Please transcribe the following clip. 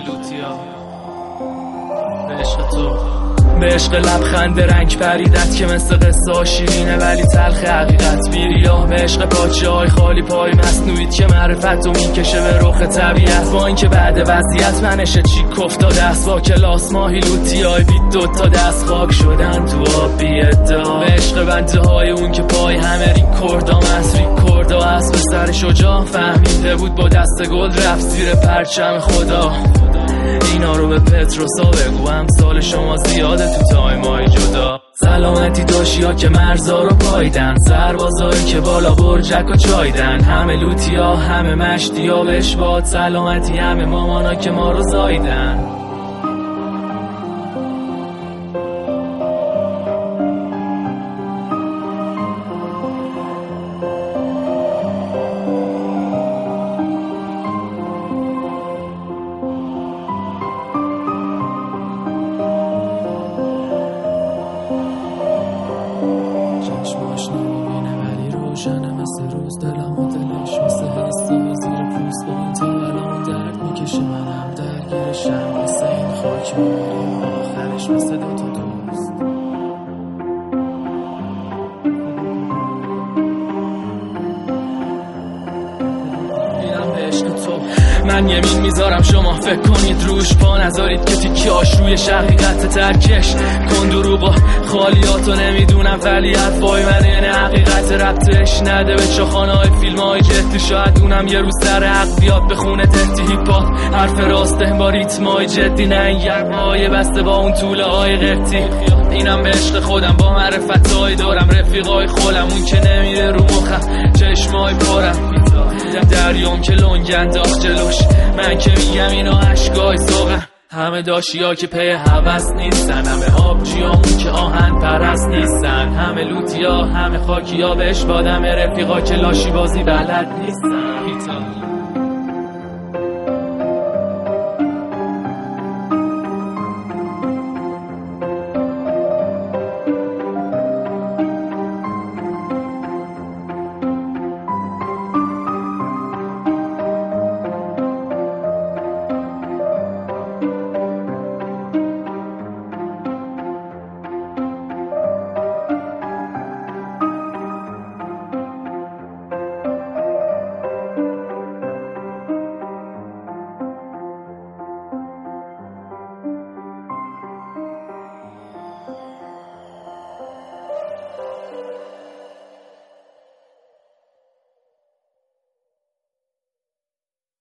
لوتیا به عشق تو، به عشق لبخند رنگ پریدت که مثل قصه شیرینه ولی تلخ حقیقت بیریا، به عشق پاچه های خالی پای مصنوعیت که معرفت رو میکشه به رخ طبیعت، با این که بعد وضعیت منشه چیک افتاده است با کلاس ماهی لوتی های بیت دوتا دست خاک شدن تو آب بی ادعا، به عشق بنده های اون که پای همه ریکوردام از ریکوردا از به سر شجاع فهمیده بود با دست گل رفت زیر پرچم خدا. اینا رو به پتروسا بگو امثال شما زیاده تو تایمای جدا، سلامتی داشی ها که مرزا رو پایدن، سربازایی که بالا برجک و چایدن، همه لوتی ها همه مشتی ها بهش باد سلامتی، همه مامانا که ما رو زایدن. چشماش نمیبینه ولی روشنه مثل روز، دلم و دلش مثل حسای زیر پوست، با این تولم درد میکشه منم درگیرشم، مثل این خاک میمیریم آخرش مثل دوتا دوست. دیدم به عشق تو من یمین میذارم شما فکر کنید روش، پا نذارید که تیکیاش روی حقیقت ترکش کن دروغا خالیاتو نمیدونم ولی حرفای من اینه حقیقت ربطش نده به چاخانه های فیلم های جدی، شاید اونم یه روز سر حق بیاد بخونه تهتی هیپ هاپ حرف راسته با ریتم های جدی، نه این گرمای بسته با اون طوله های قفتی. اینم به عشق خودم با معرفت های دارم رفیقای خولم اون که نمیره رو مخم چشمای پارم دریام که لنگ انداخت جلوش، من که میگم اینا عشقای ساقم، همه داشی ها که پی هوس نیستن، همه آبجی همون که آهن پرست نیستن، همه لوتی ها همه خاکی ها بهش بادم رفیقا که لاشی بازی بلد نیستن.